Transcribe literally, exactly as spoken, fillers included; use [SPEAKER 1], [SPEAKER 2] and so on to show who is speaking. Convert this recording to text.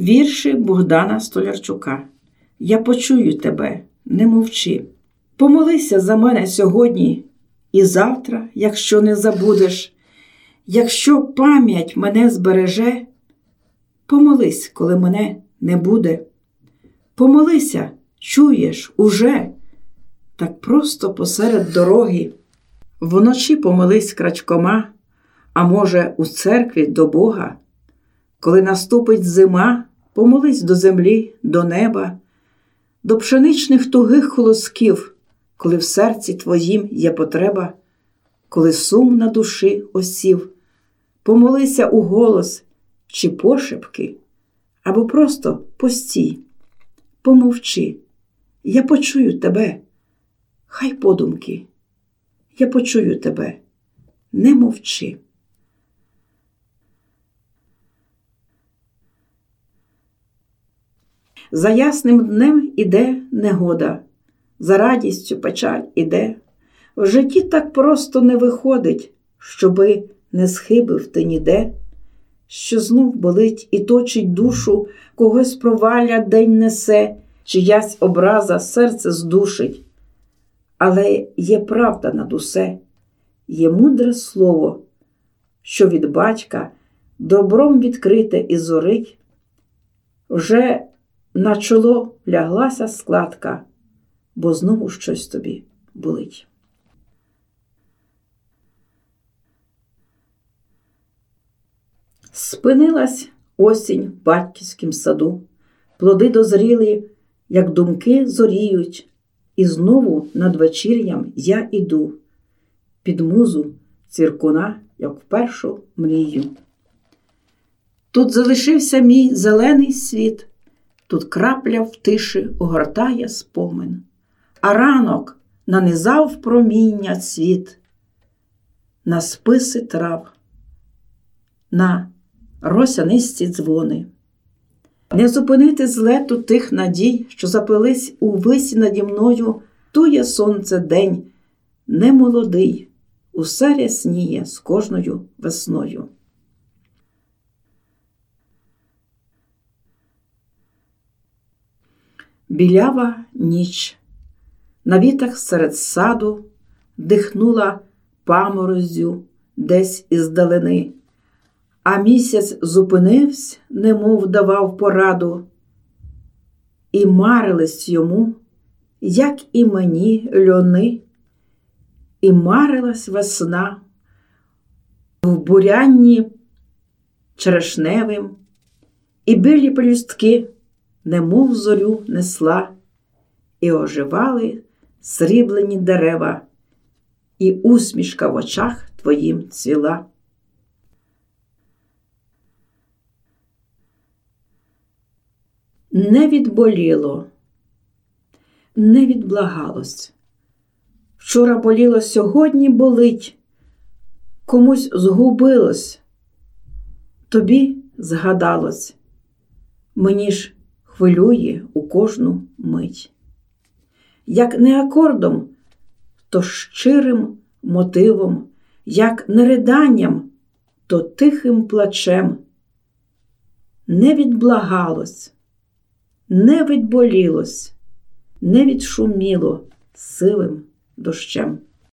[SPEAKER 1] Вірші Богдана Столярчука. Я почую тебе, не мовчи. Помолися за мене сьогодні і завтра, якщо не забудеш. Якщо пам'ять мене збереже, помолись, коли мене не буде. Помолися, чуєш, уже, так просто посеред дороги. Вночі помолись крачкома, а може у церкві до Бога. Коли наступить зима, помолись до землі, до неба, до пшеничних тугих колосків, коли в серці твоїм є потреба, коли сум на душі осів, помолися у голос чи пошепки, або просто постій, помовчи, я почую тебе, хай подумки, я почую тебе, не мовчи. За ясним днем іде негода, за радістю печаль іде. В житті так просто не виходить, щоби не схибив ти ніде, що знов болить і точить душу, когось провалля день несе, чиясь образа серце здушить. Але є правда над усе, є мудре слово, що від батька добром відкрите і зорить. Вже на чоло ляглася складка, бо знову щось тобі болить. Спинилась осінь в батьківськім саду, плоди дозріли, як думки зоріють, і знову над вечір'ям я іду, під музу цвіркуна, як впершу мрію. Тут залишився мій зелений світ, тут крапля в тиші огортає спомин, а ранок нанизав проміння цвіт на списи трав, на росянисті дзвони. Не зупинити злету тих надій, що запились у висі наді мною, тує сонце день немолодий, усе рясніє з кожною весною. Білява ніч. На вітах серед саду дихнула паморозю десь іздалини, а місяць зупинився, немов давав пораду, і марились йому, як і мені, льони, і марилась весна в бурянні черешневим, і білі пелюстки немов зорю несла, і оживали сріблені дерева, і усмішка в очах твоїм цвіла. Не відболіло, не відблагалось. Вчора боліло, сьогодні болить. Комусь згубилось, тобі згадалось. Мені ж хвилює у кожну мить. Як не акордом, то щирим мотивом, як не риданням, то тихим плачем. Не відблагалось, не відболілось, не відшуміло сивим дощем.